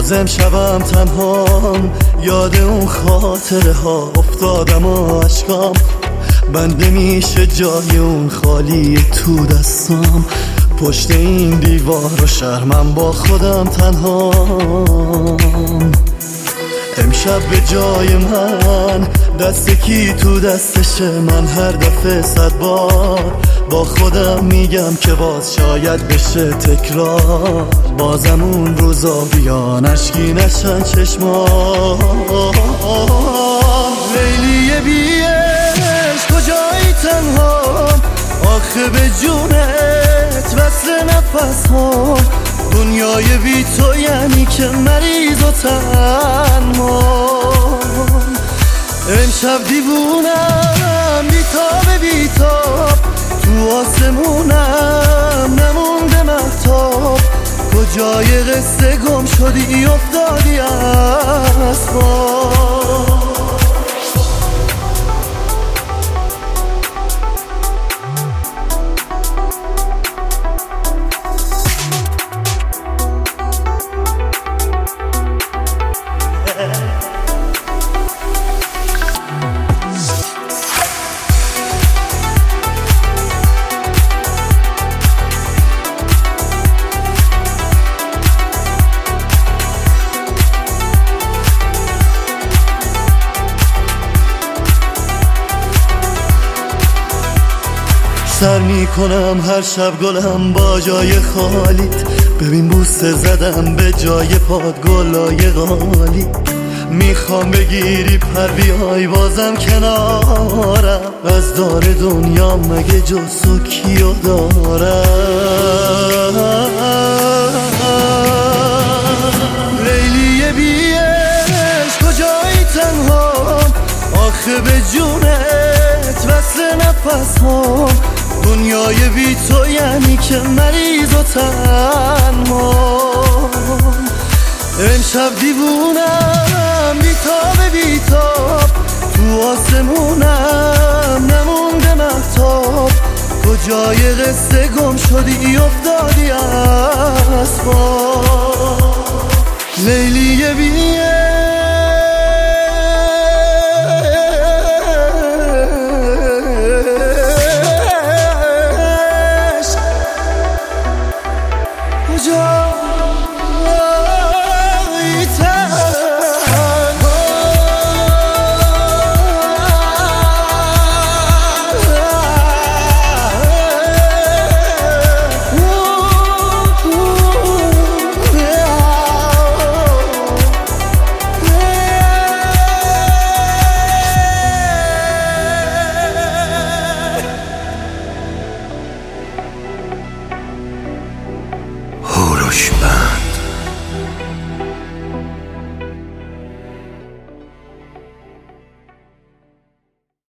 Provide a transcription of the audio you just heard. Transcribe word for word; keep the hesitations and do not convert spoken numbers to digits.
باز امشبم تنهام، یاد اون خاطره ها افتادم و عشقام بنده میشه جای اون خالی تو دستام. پشت این دیوار و شرمم با خودم تنهام. امشب به جای من دست کی تو دستشه؟ من هر دفعه صد بار با خودم میگم که باز شاید بشه تکرار. بازم اون روزا بیان اشکی نشن چشمان. لیلی بی عشق کجایی تنها؟ آخه به جونت وصل نفس ها. دنیای بی تو یعنی که مریض و تنها. امشب دیوونم بیتاب بیتاب، تو آسمونم نمونده مهتاب. کجای قصه گم شدی افتادی از خواب. سر میکنم هر شب گلم با جای خالیت. ببین بوسه زدم به جای پاد گلای غالی. میخوام بگیری پر بیای بازم کنارم. از دار دنیا مگه جز تو کیو دارم؟ لیلی بی عشق کجایی تنها؟ آخه به جونت وصل نفس ها. دنیای بی تو یعنی که مریض و تنها. امشب دیوونم بیتاب بیتاب، تو آسمونم نمونده مهتاب. کجای قصه گم شدی افتادی از خواب. لیلی بی عشق کجا